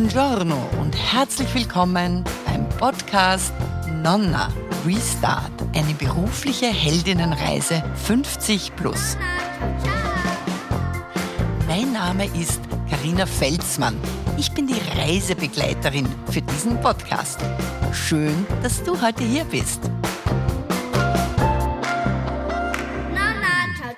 Buongiorno und herzlich willkommen beim Podcast Nonna Restart, eine berufliche Heldinnenreise 50+. Mein Name ist Carina Felsmann. Ich bin die Reisebegleiterin für diesen Podcast. Schön, dass du heute hier bist. Nonna, ciao,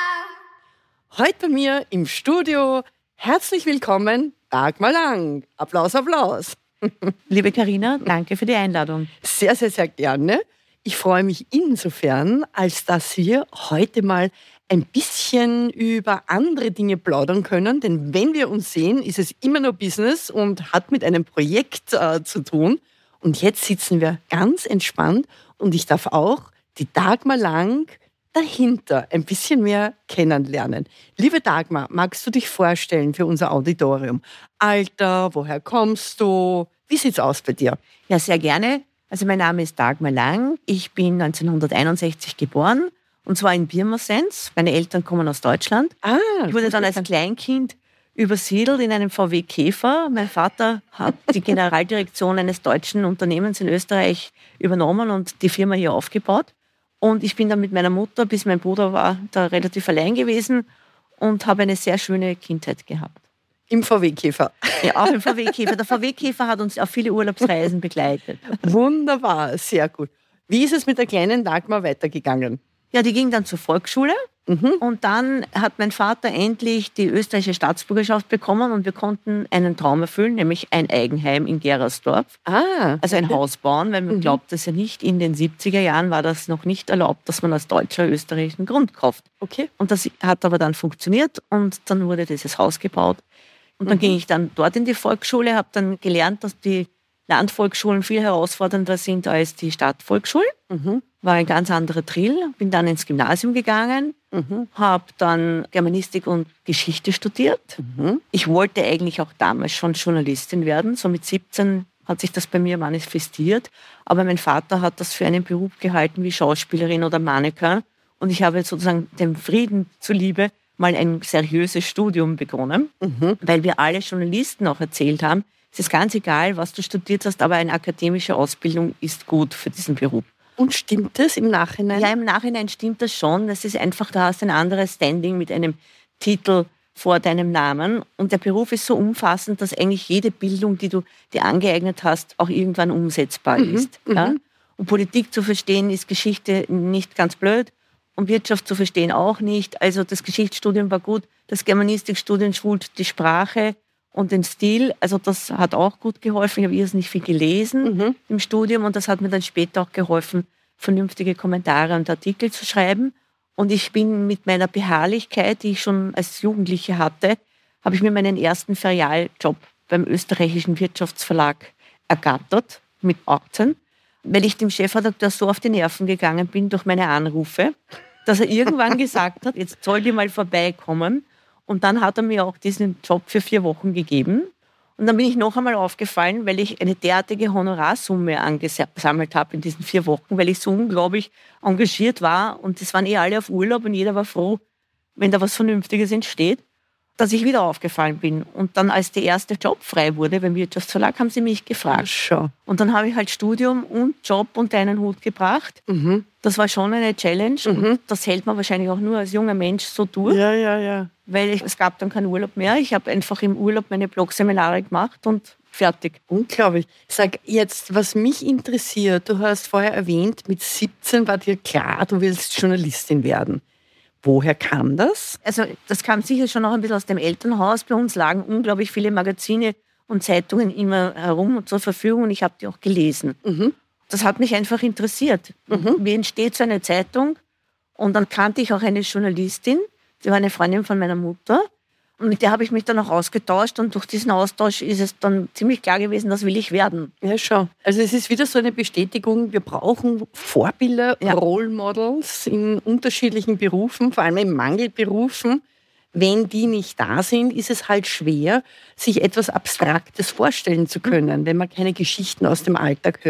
ciao. Heute bei mir im Studio, herzlich willkommen, Dagmar Lang. Applaus, Applaus. Liebe Carina, danke für die Einladung. Sehr, sehr, sehr gerne. Ich freue mich insofern, als dass wir heute mal ein bisschen über andere Dinge plaudern können. Denn wenn wir uns sehen, ist es immer nur Business und hat mit einem Projekt zu tun. Und jetzt sitzen wir ganz entspannt und ich darf auch die Dagmar Lang dahinter ein bisschen mehr kennenlernen. Liebe Dagmar, magst du dich vorstellen für unser Auditorium? Alter, woher kommst du? Wie sieht's aus bei dir? Ja, sehr gerne. Also mein Name ist Dagmar Lang. Ich bin 1961 geboren und zwar in Pirmasens. Meine Eltern kommen aus Deutschland. Ich wurde dann als Kleinkind übersiedelt in einem VW Käfer. Mein Vater hat die Generaldirektion eines deutschen Unternehmens in Österreich übernommen und die Firma hier aufgebaut. Und ich bin dann mit meiner Mutter, bis mein Bruder war, da relativ allein gewesen und habe eine sehr schöne Kindheit gehabt. Im VW-Käfer. Ja, auch im VW-Käfer. Der VW-Käfer hat uns auf viele Urlaubsreisen begleitet. Wunderbar, sehr gut. Wie ist es mit der kleinen Dagmar weitergegangen? Ja, die ging dann zur Volksschule. Und dann hat mein Vater endlich die österreichische Staatsbürgerschaft bekommen und wir konnten einen Traum erfüllen, nämlich ein Eigenheim in Gerersdorf. Also ein Haus bauen, weil man glaubt das ja nicht. In den 70er Jahren war das noch nicht erlaubt, dass man als Deutscher österreichischen Grund kauft. Okay. Und das hat aber dann funktioniert und dann wurde dieses Haus gebaut. Und dann ging ich dann dort in die Volksschule, habe dann gelernt, dass die Landvolksschulen viel herausfordernder sind als die Stadtvolksschulen. War ein ganz anderer Drill. Bin dann ins Gymnasium gegangen, habe dann Germanistik und Geschichte studiert. Ich wollte eigentlich auch damals schon Journalistin werden. So mit 17 hat sich das bei mir manifestiert. Aber mein Vater hat das für einen Beruf gehalten wie Schauspielerin oder Mannequin. Und ich habe sozusagen dem Frieden zuliebe mal ein seriöses Studium begonnen, weil wir alle Journalisten auch erzählt haben, es ist ganz egal, was du studiert hast, aber eine akademische Ausbildung ist gut für diesen Beruf. Und stimmt das im Nachhinein? Ja, im Nachhinein stimmt das schon. Das ist einfach, du hast ein anderes Standing mit einem Titel vor deinem Namen. Und der Beruf ist so umfassend, dass eigentlich jede Bildung, die du dir angeeignet hast, auch irgendwann umsetzbar ist. Ja? Und Politik zu verstehen ist Geschichte nicht ganz blöd und Wirtschaft zu verstehen auch nicht. Also das Geschichtsstudium war gut, das Germanistikstudium schult die Sprache und den Stil, also das hat auch gut geholfen. Ich habe irrsinnig viel gelesen im Studium und das hat mir dann später auch geholfen, vernünftige Kommentare und Artikel zu schreiben. Und ich bin mit meiner Beharrlichkeit, die ich schon als Jugendliche hatte, habe ich mir meinen ersten Ferialjob beim österreichischen Wirtschaftsverlag ergattert, mit 18, weil ich dem Chefredakteur so auf die Nerven gegangen bin durch meine Anrufe, dass er irgendwann gesagt hat, jetzt soll die mal vorbeikommen. Und dann hat er mir auch diesen Job für 4 Wochen gegeben. Und dann bin ich noch einmal aufgefallen, weil ich eine derartige Honorarsumme angesammelt habe in diesen 4 Wochen, weil ich so unglaublich engagiert war. Und es waren alle auf Urlaub und jeder war froh, wenn da was Vernünftiges entsteht, dass ich wieder aufgefallen bin. Und dann, als der erste Job frei wurde beim Wirtschaftsverlag, haben sie mich gefragt. Schau. Und dann habe ich halt Studium und Job unter einen Hut gebracht. Das war schon eine Challenge. Und das hält man wahrscheinlich auch nur als junger Mensch so durch. Ja. Weil es gab dann keinen Urlaub mehr. Ich habe einfach im Urlaub meine Blogseminare gemacht und fertig. Unglaublich. Sag jetzt, was mich interessiert, du hast vorher erwähnt, mit 17 war dir klar, du willst Journalistin werden. Woher kam das? Also das kam sicher schon noch ein bisschen aus dem Elternhaus. Bei uns lagen unglaublich viele Magazine und Zeitungen immer herum und zur Verfügung und ich habe die auch gelesen. Das hat mich einfach interessiert. Wie entsteht so eine Zeitung? Und dann kannte ich auch eine Journalistin, die war eine Freundin von meiner Mutter. Und mit der habe ich mich dann auch ausgetauscht und durch diesen Austausch ist es dann ziemlich klar gewesen, das will ich werden. Ja, schau. Also es ist wieder so eine Bestätigung, wir brauchen Vorbilder, Role Models in unterschiedlichen Berufen, vor allem in Mangelberufen. Wenn die nicht da sind, ist es halt schwer, sich etwas Abstraktes vorstellen zu können, wenn man keine Geschichten aus dem Alltag hört.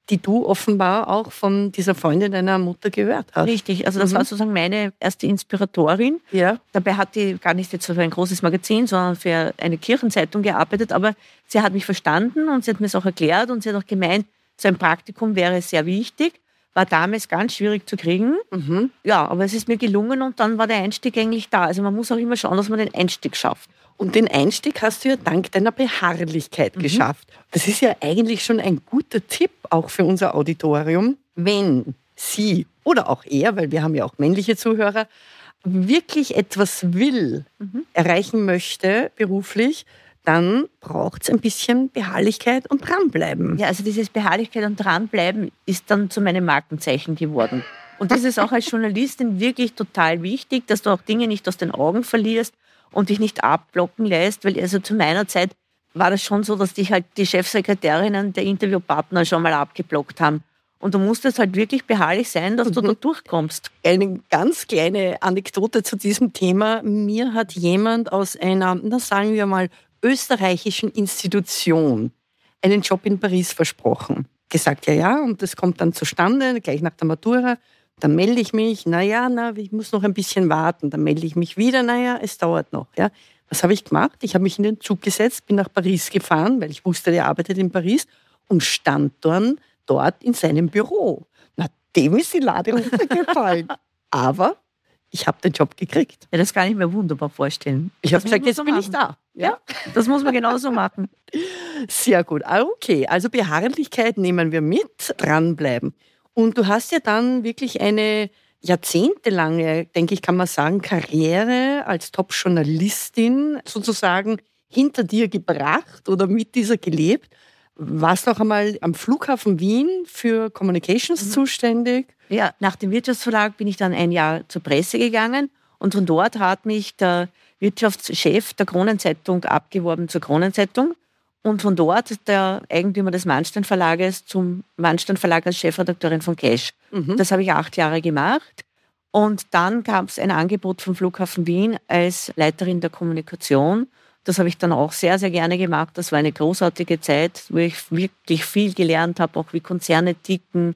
die du offenbar auch von dieser Freundin deiner Mutter gehört hast. Richtig, also das war sozusagen meine erste Inspiratorin. Ja. Dabei hat die gar nicht jetzt für ein großes Magazin, sondern für eine Kirchenzeitung gearbeitet, aber sie hat mich verstanden und sie hat mir es auch erklärt und sie hat auch gemeint, so ein Praktikum wäre sehr wichtig, war damals ganz schwierig zu kriegen. Ja, aber es ist mir gelungen und dann war der Einstieg eigentlich da. Also man muss auch immer schauen, dass man den Einstieg schafft. Und den Einstieg hast du ja dank deiner Beharrlichkeit geschafft. Das ist ja eigentlich schon ein guter Tipp auch für unser Auditorium. Wenn sie oder auch er, weil wir haben ja auch männliche Zuhörer, wirklich etwas will, erreichen möchte beruflich, dann braucht es ein bisschen Beharrlichkeit und dranbleiben. Ja, also dieses Beharrlichkeit und dranbleiben ist dann zu meinem Markenzeichen geworden. Und das ist auch als Journalistin wirklich total wichtig, dass du auch Dinge nicht aus den Augen verlierst und dich nicht abblocken lässt, weil also zu meiner Zeit war das schon so, dass dich halt die Chefsekretärinnen der Interviewpartner schon mal abgeblockt haben. Und du musstest halt wirklich beharrlich sein, dass du da durchkommst. Eine ganz kleine Anekdote zu diesem Thema. Mir hat jemand aus einer, sagen wir mal, österreichischen Institution einen Job in Paris versprochen. Gesagt, ja, und das kommt dann zustande, gleich nach der Matura. Dann melde ich mich, ich muss noch ein bisschen warten. Dann melde ich mich wieder, es dauert noch. Ja. Was habe ich gemacht? Ich habe mich in den Zug gesetzt, bin nach Paris gefahren, weil ich wusste, der arbeitet in Paris und stand dann dort in seinem Büro. Dem ist die Lade runtergefallen. Aber ich habe den Job gekriegt. Ja, das kann ich mir wunderbar vorstellen. Ich habe gesagt, jetzt bin ich da. Ja, das muss man genauso machen. Sehr gut. Okay, also Beharrlichkeit nehmen wir mit, dranbleiben. Und du hast ja dann wirklich eine jahrzehntelange, denke ich, kann man sagen, Karriere als Top-Journalistin sozusagen hinter dir gebracht oder mit dieser gelebt. Warst auch einmal am Flughafen Wien für Communications zuständig? Ja, nach dem Wirtschaftsverlag bin ich dann ein Jahr zur Presse gegangen und von dort hat mich der Wirtschaftschef der Kronenzeitung abgeworben zur Kronenzeitung. Und von dort der Eigentümer des Mannstein Verlages zum Mannstein Verlag als Chefredakteurin von Cash. Das habe ich 8 Jahre gemacht. Und dann gab es ein Angebot vom Flughafen Wien als Leiterin der Kommunikation. Das habe ich dann auch sehr, sehr gerne gemacht. Das war eine großartige Zeit, wo ich wirklich viel gelernt habe, auch wie Konzerne ticken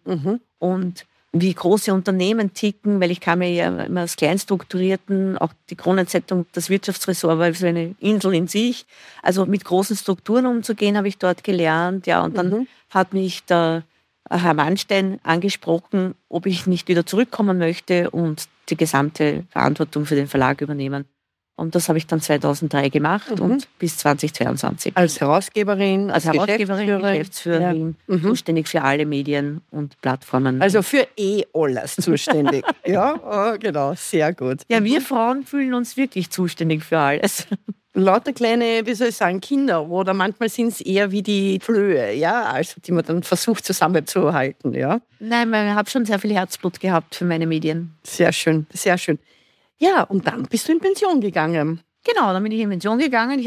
und wie große Unternehmen ticken, weil ich kam ja immer aus Kleinstrukturierten, auch die Kronenzeitung, das Wirtschaftsressort war so eine Insel in sich. Also mit großen Strukturen umzugehen, habe ich dort gelernt. Ja, und dann hat mich der Herr Mannstein angesprochen, ob ich nicht wieder zurückkommen möchte und die gesamte Verantwortung für den Verlag übernehmen. Und das habe ich dann 2003 gemacht und bis 2022. Als Herausgeberin, als Geschäftsführerin, zuständig für alle Medien und Plattformen. Also für alles zuständig. Ja, genau, sehr gut. Ja, wir Frauen fühlen uns wirklich zuständig für alles. Lauter kleine, Kinder oder manchmal sind es eher wie die Flöhe, ja, also die man dann versucht zusammenzuhalten, ja. Nein, ich habe schon sehr viel Herzblut gehabt für meine Medien. Sehr schön, sehr schön. Ja, und dann bist du in Pension gegangen. Genau, dann bin ich in Pension gegangen. Ich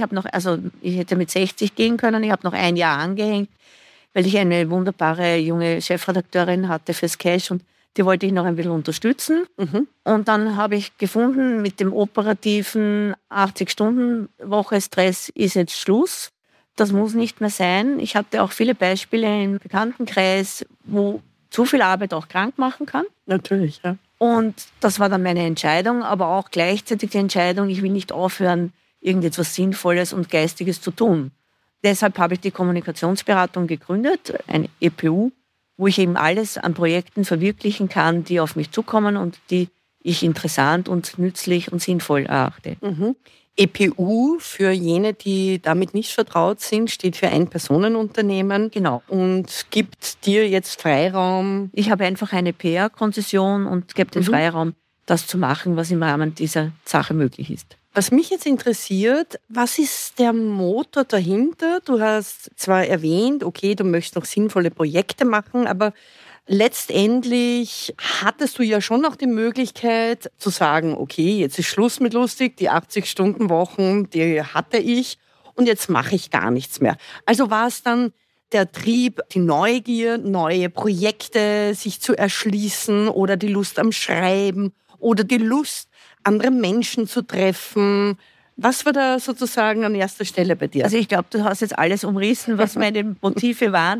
hätte mit 60 gehen können. Ich habe noch 1 Jahr angehängt, weil ich eine wunderbare junge Chefredakteurin hatte fürs Cash und die wollte ich noch ein bisschen unterstützen. Und dann habe ich gefunden, mit dem operativen 80-Stunden-Woche-Stress ist jetzt Schluss. Das muss nicht mehr sein. Ich hatte auch viele Beispiele im Bekanntenkreis, wo zu viel Arbeit auch krank machen kann. Natürlich, ja. Und das war dann meine Entscheidung, aber auch gleichzeitig die Entscheidung, ich will nicht aufhören, irgendetwas Sinnvolles und Geistiges zu tun. Deshalb habe ich die Kommunikationsberatung gegründet, ein EPU, wo ich eben alles an Projekten verwirklichen kann, die auf mich zukommen und die ich interessant und nützlich und sinnvoll erachte. EPU, für jene, die damit nicht vertraut sind, steht für Ein-Personen-Unternehmen. Genau. Und gibt dir jetzt Freiraum? Ich habe einfach eine PR-Konzession und gebe den Freiraum, das zu machen, was im Rahmen dieser Sache möglich ist. Was mich jetzt interessiert, was ist der Motor dahinter? Du hast zwar erwähnt, okay, du möchtest noch sinnvolle Projekte machen, aber letztendlich hattest du ja schon noch die Möglichkeit zu sagen, okay, jetzt ist Schluss mit lustig, die 80-Stunden-Wochen, die hatte ich und jetzt mache ich gar nichts mehr. Also war es dann der Trieb, die Neugier, neue Projekte sich zu erschließen oder die Lust am Schreiben oder die Lust, andere Menschen zu treffen? Was war da sozusagen an erster Stelle bei dir? Also ich glaube, du hast jetzt alles umrissen, was meine Motive waren.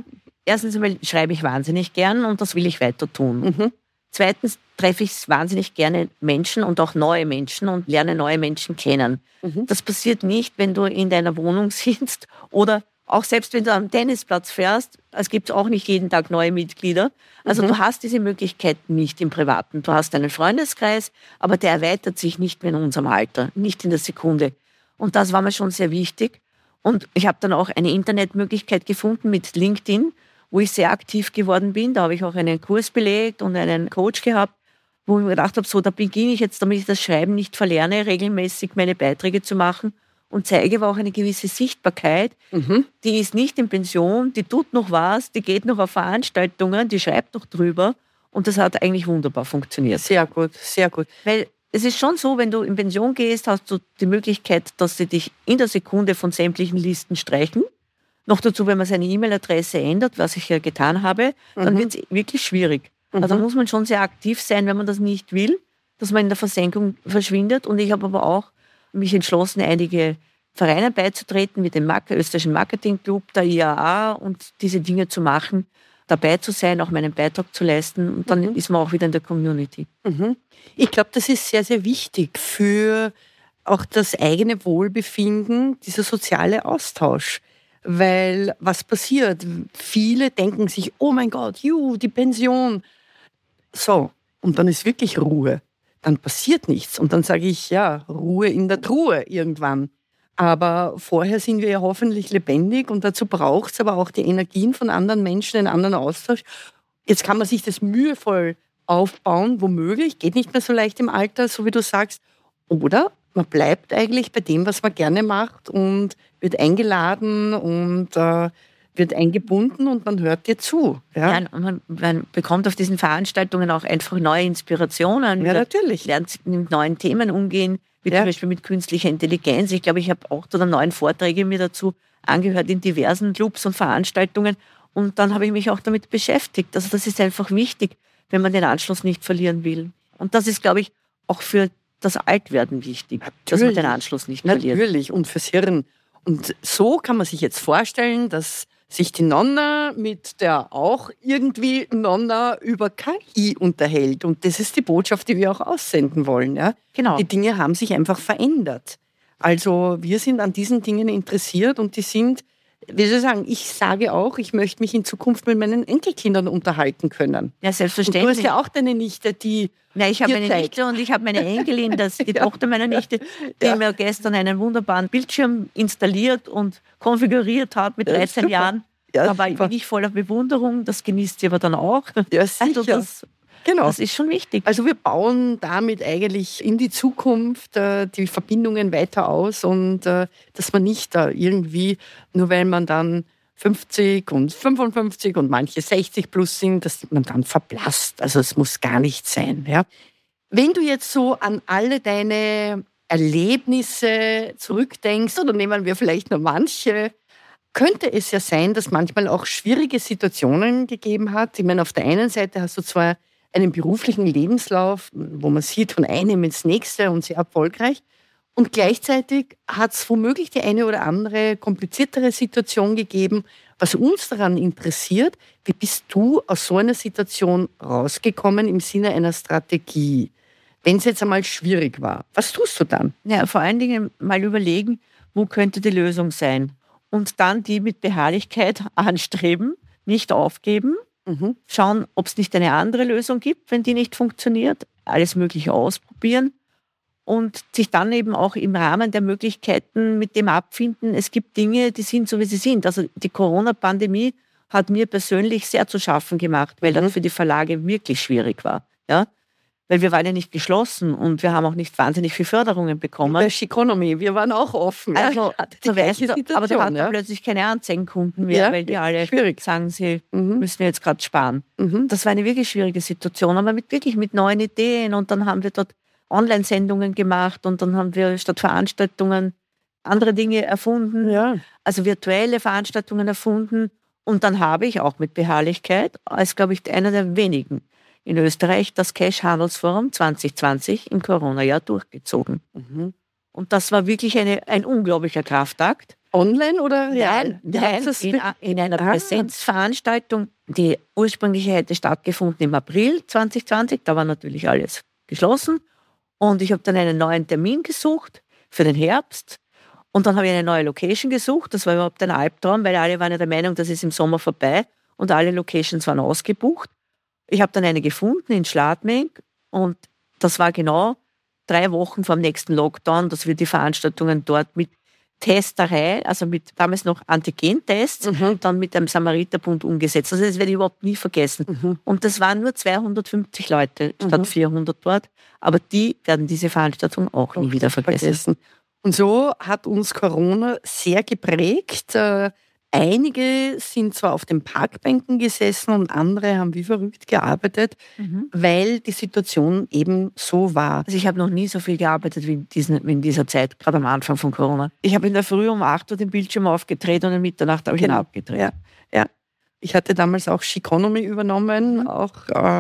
erstens einmal schreibe ich wahnsinnig gern und das will ich weiter tun. Zweitens treffe ich wahnsinnig gerne Menschen und auch neue Menschen und lerne neue Menschen kennen. Das passiert nicht, wenn du in deiner Wohnung sitzt oder auch selbst wenn du am Tennisplatz fährst. Es gibt auch nicht jeden Tag neue Mitglieder. Also du hast diese Möglichkeit nicht im Privaten. Du hast einen Freundeskreis, aber der erweitert sich nicht mehr in unserem Alter, nicht in der Sekunde. Und das war mir schon sehr wichtig. Und ich habe dann auch eine Internetmöglichkeit gefunden mit LinkedIn, wo ich sehr aktiv geworden bin. Da habe ich auch einen Kurs belegt und einen Coach gehabt, wo ich mir gedacht habe, so, da beginne ich jetzt, damit ich das Schreiben nicht verlerne, regelmäßig meine Beiträge zu machen und zeige aber auch eine gewisse Sichtbarkeit. Die ist nicht in Pension, die tut noch was, die geht noch auf Veranstaltungen, die schreibt noch drüber und das hat eigentlich wunderbar funktioniert. Sehr gut, sehr gut. Weil es ist schon so, wenn du in Pension gehst, hast du die Möglichkeit, dass sie dich in der Sekunde von sämtlichen Listen streichen. Noch dazu, wenn man seine E-Mail-Adresse ändert, was ich ja getan habe, dann wird es wirklich schwierig. Also muss man schon sehr aktiv sein, wenn man das nicht will, dass man in der Versenkung verschwindet. Und ich habe aber auch mich entschlossen, einige Vereine beizutreten, mit dem österreichischen Marketingclub, der IAA und diese Dinge zu machen, dabei zu sein, auch meinen Beitrag zu leisten. Und dann ist man auch wieder in der Community. Ich glaube, das ist sehr, sehr wichtig für auch das eigene Wohlbefinden, dieser soziale Austausch. Weil was passiert? Viele denken sich, oh mein Gott, die Pension. So, und dann ist wirklich Ruhe. Dann passiert nichts. Und dann sage ich, ja, Ruhe in der Truhe irgendwann. Aber vorher sind wir ja hoffentlich lebendig und dazu braucht es aber auch die Energien von anderen Menschen, einen anderen Austausch. Jetzt kann man sich das mühevoll aufbauen, womöglich, geht nicht mehr so leicht im Alter, so wie du sagst. Oder man bleibt eigentlich bei dem, was man gerne macht und wird eingeladen und wird eingebunden und man hört dir zu. Ja, und man bekommt auf diesen Veranstaltungen auch einfach neue Inspirationen. Ja, natürlich. Lernt mit neuen Themen umgehen, wie zum Beispiel mit künstlicher Intelligenz. Ich glaube, ich habe 8 oder 9 Vorträge mir dazu angehört in diversen Clubs und Veranstaltungen. Und dann habe ich mich auch damit beschäftigt. Also das ist einfach wichtig, wenn man den Anschluss nicht verlieren will. Und das ist, glaube ich, auch für das Altwerden wichtig, dass man den Anschluss nicht verliert. Natürlich, und fürs Hirn. Und so kann man sich jetzt vorstellen, dass sich die Nonna mit der auch irgendwie Nonna über KI unterhält. Und das ist die Botschaft, die wir auch aussenden wollen. Ja? Genau. Die Dinge haben sich einfach verändert. Also wir sind an diesen Dingen interessiert und die sind, wie soll ich sagen, ich sage auch, ich möchte mich in Zukunft mit meinen Enkelkindern unterhalten können. Ja, selbstverständlich. Und du hast ja auch deine Nichte, die ja, ich habe eine Nichte und ich habe meine Enkelin, die Tochter meiner Nichte, die mir gestern einen wunderbaren Bildschirm installiert und konfiguriert hat mit 13 Jahren. Ja, da war ich wirklich voller Bewunderung, das genießt sie aber dann auch. Ja, sicher. Genau. Das ist schon wichtig. Also wir bauen damit eigentlich in die Zukunft die Verbindungen weiter aus und dass man nicht da irgendwie, nur weil man dann 50 und 55 und manche 60 plus sind, dass man dann verblasst. Also es muss gar nicht sein. Ja? Wenn du jetzt so an alle deine Erlebnisse zurückdenkst, oder nehmen wir vielleicht nur manche, könnte es ja sein, dass manchmal auch schwierige Situationen gegeben hat. Ich meine, auf der einen Seite hast du zwar einen beruflichen Lebenslauf, wo man sieht, von einem ins nächste und sehr erfolgreich. Und gleichzeitig hat es womöglich die eine oder andere kompliziertere Situation gegeben. Was uns daran interessiert, wie bist du aus so einer Situation rausgekommen im Sinne einer Strategie? Wenn es jetzt einmal schwierig war, was tust du dann? Ja, vor allen Dingen mal überlegen, wo könnte die Lösung sein? Und dann die mit Beharrlichkeit anstreben, nicht aufgeben, schauen, ob es nicht eine andere Lösung gibt, wenn die nicht funktioniert, alles Mögliche ausprobieren und sich dann eben auch im Rahmen der Möglichkeiten mit dem abfinden. Es gibt Dinge, die sind so, wie sie sind. Also die Corona-Pandemie hat mir persönlich sehr zu schaffen gemacht, weil das für die Verlage wirklich schwierig war. Ja? Weil wir waren ja nicht geschlossen und wir haben auch nicht wahnsinnig viel Förderungen bekommen. Bei Economy, wir waren auch offen. Also, aber da hatten plötzlich keine Anzeigenkunden mehr, weil die alle sagen, sie müssen jetzt gerade sparen. Das war eine wirklich schwierige Situation, aber mit neuen Ideen. Und dann haben wir dort Online-Sendungen gemacht und dann haben wir statt Veranstaltungen andere Dinge erfunden, also virtuelle Veranstaltungen erfunden. Und dann habe ich auch mit Beharrlichkeit, als glaube ich einer der wenigen in Österreich, das Cash-Handelsforum 2020 im Corona-Jahr durchgezogen. Und das war wirklich ein unglaublicher Kraftakt. Online oder real? Nein, in einer Präsenzveranstaltung, die ursprünglich hätte stattgefunden im April 2020. Da war natürlich alles geschlossen. Und ich habe dann einen neuen Termin gesucht für den Herbst. Und dann habe ich eine neue Location gesucht. Das war überhaupt ein Albtraum, weil alle waren ja der Meinung, das ist im Sommer vorbei. Und alle Locations waren ausgebucht. Ich habe dann eine gefunden in Schladming. Und das war genau 3 Wochen vor dem nächsten Lockdown, dass wir die Veranstaltungen dort mit Testerei, also mit damals noch Antigentests, dann mit einem Samariterbund umgesetzt. Also das werde ich überhaupt nie vergessen. Und das waren nur 250 Leute statt 400 dort. Aber die werden diese Veranstaltung auch nie wieder vergessen. Und so hat uns Corona sehr geprägt. Einige sind zwar auf den Parkbänken gesessen und andere haben wie verrückt gearbeitet, weil die Situation eben so war. Also ich habe noch nie so viel gearbeitet wie in dieser Zeit, gerade am Anfang von Corona. Ich habe in der Früh um 8 Uhr den Bildschirm aufgedreht und um Mitternacht habe ich ihn abgedreht. Ja. Ich hatte damals auch Sheconomy übernommen, auch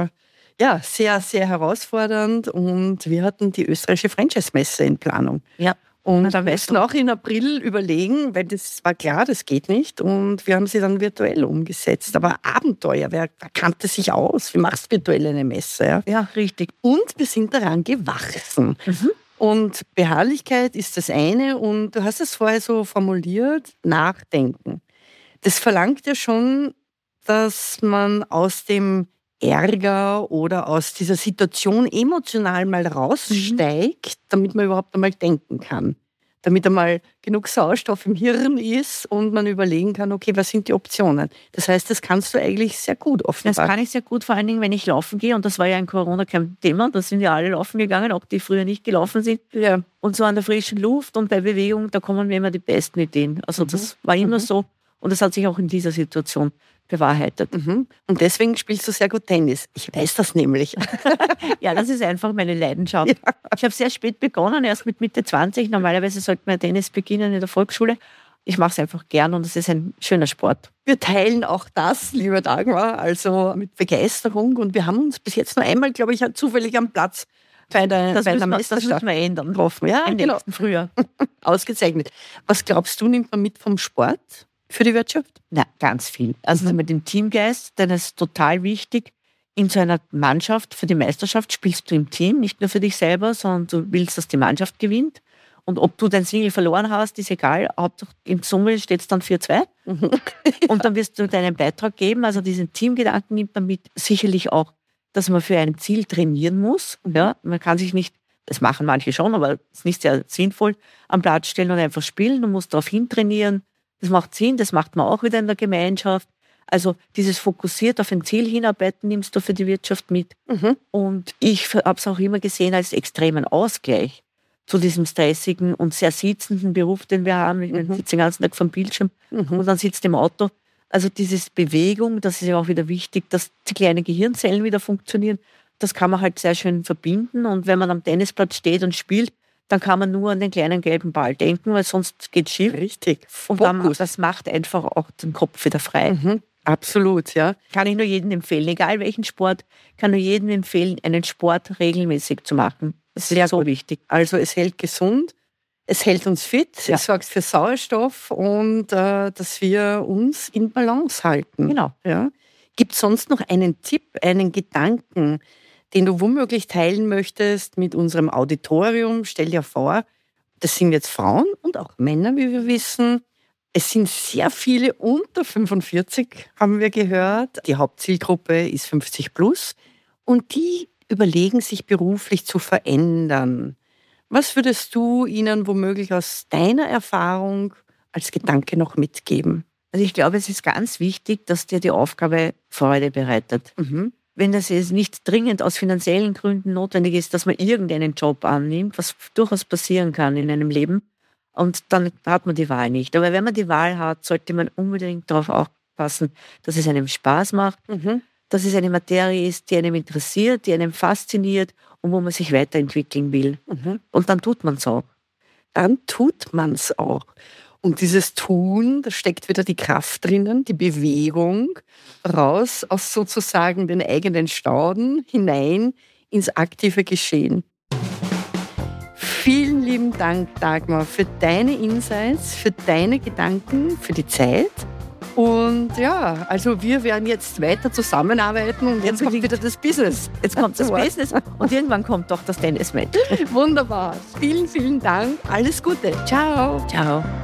sehr, sehr herausfordernd, und wir hatten die österreichische Franchise-Messe in Planung. Ja. Und wir mussten auch in April überlegen, weil das war klar, das geht nicht. Und wir haben sie dann virtuell umgesetzt. Aber Abenteuer, wer kannte sich aus? Wie machst du virtuell eine Messe? Ja, richtig. Und wir sind daran gewachsen. Und Beharrlichkeit ist das eine. Und du hast es vorher so formuliert, Nachdenken. Das verlangt ja schon, dass man aus dem Ärger oder aus dieser Situation emotional mal raussteigt, damit man überhaupt einmal denken kann. Damit einmal genug Sauerstoff im Hirn ist und man überlegen kann, okay, was sind die Optionen? Das heißt, das kannst du eigentlich sehr gut offenbar. Das kann ich sehr gut, vor allen Dingen, wenn ich laufen gehe. Und das war ja in Corona kein Thema. Da sind ja alle laufen gegangen, auch die früher nicht gelaufen sind. Ja. Und so an der frischen Luft und bei Bewegung, da kommen mir immer die besten Ideen. Also das war immer so. Und das hat sich auch in dieser Situation bewahrheitet. Und deswegen spielst du sehr gut Tennis. Ich weiß das nämlich. Ja, das ist einfach meine Leidenschaft. Ja. Ich habe sehr spät begonnen, erst mit Mitte 20. Normalerweise sollte man Tennis beginnen in der Volksschule. Ich mache es einfach gern und es ist ein schöner Sport. Wir teilen auch das, lieber Dagmar, also mit Begeisterung. Und wir haben uns bis jetzt nur einmal, glaube ich, zufällig am Platz bei der Meisterschaft. Das müssen wir ändern. Getroffen. Ja, im nächsten Frühjahr. Ausgezeichnet. Was glaubst du, nimmt man mit vom Sport für die Wirtschaft? Na, ganz viel. Also mit dem Teamgeist, denn es ist total wichtig. In so einer Mannschaft für die Meisterschaft spielst du im Team, nicht nur für dich selber, sondern du willst, dass die Mannschaft gewinnt. Und ob du dein Single verloren hast, ist egal. Hauptsache in Summe steht es dann 4-2. Und dann wirst du deinen Beitrag geben. Also diesen Teamgedanken nimmt man mit. Sicherlich auch, dass man für ein Ziel trainieren muss. Ja, man kann sich nicht, das machen manche schon, aber es ist nicht sehr sinnvoll, am Platz stellen und einfach spielen. Du musst darauf hintrainieren. Das macht Sinn, das macht man auch wieder in der Gemeinschaft. Also dieses fokussiert auf ein Ziel hinarbeiten nimmst du für die Wirtschaft mit. Und ich habe es auch immer gesehen als extremen Ausgleich zu diesem stressigen und sehr sitzenden Beruf, den wir haben. Ich sitze den ganzen Tag vom Bildschirm und dann sitzt im Auto. Also diese Bewegung, das ist ja auch wieder wichtig, dass die kleinen Gehirnzellen wieder funktionieren. Das kann man halt sehr schön verbinden. Und wenn man am Tennisplatz steht und spielt, dann kann man nur an den kleinen gelben Ball denken, weil sonst geht es schief. Richtig. Und das macht einfach auch den Kopf wieder frei. Absolut, ja. Kann ich nur jedem empfehlen, egal welchen Sport, kann nur jedem empfehlen, einen Sport regelmäßig zu machen. Das ist so wichtig. Also es hält gesund, es hält uns fit, es sorgt für Sauerstoff und dass wir uns in Balance halten. Genau. Ja. Gibt es sonst noch einen Tipp, einen Gedanken, den du womöglich teilen möchtest mit unserem Auditorium? Stell dir vor, das sind jetzt Frauen und auch Männer, wie wir wissen. Es sind sehr viele unter 45, haben wir gehört. Die Hauptzielgruppe ist 50 plus und die überlegen, sich beruflich zu verändern. Was würdest du ihnen womöglich aus deiner Erfahrung als Gedanke noch mitgeben? Also ich glaube, es ist ganz wichtig, dass dir die Aufgabe Freude bereitet. Wenn das jetzt nicht dringend aus finanziellen Gründen notwendig ist, dass man irgendeinen Job annimmt, was durchaus passieren kann in einem Leben, und dann hat man die Wahl nicht. Aber wenn man die Wahl hat, sollte man unbedingt darauf aufpassen, dass es einem Spaß macht, dass es eine Materie ist, die einem interessiert, die einem fasziniert und wo man sich weiterentwickeln will. Und dann tut man es auch. Dann tut man es auch. Und dieses Tun, da steckt wieder die Kraft drinnen, die Bewegung, raus aus sozusagen den eigenen Stauden hinein ins aktive Geschehen. Vielen lieben Dank, Dagmar, für deine Insights, für deine Gedanken, für die Zeit. Und ja, also wir werden jetzt weiter zusammenarbeiten und jetzt kommt wieder das Business. Jetzt kommt das Business und irgendwann kommt doch das Tennis-Match. Wunderbar. Vielen, vielen Dank. Alles Gute. Ciao. Ciao.